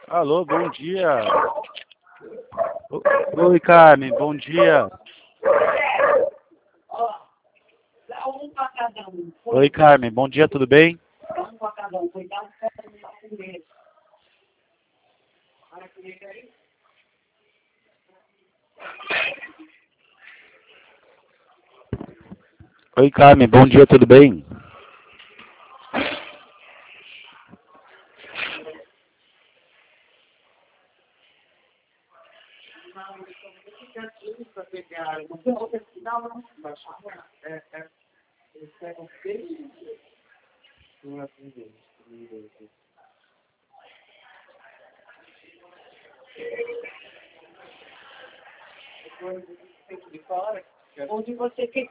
Alô, bom dia. Oi, Carmen, bom dia. Ó, dá um pra cada um. Oi, Carmen, bom dia, tudo bem? Dá um pra cada um. Foi dar um pra comer. Para comer aí. Oi, Carmen, bom dia, tudo bem? Para pegar uma outra final, não baixar. Eles pegam peixe. Não é primeiro. Depois tem que ir fora. Onde você quer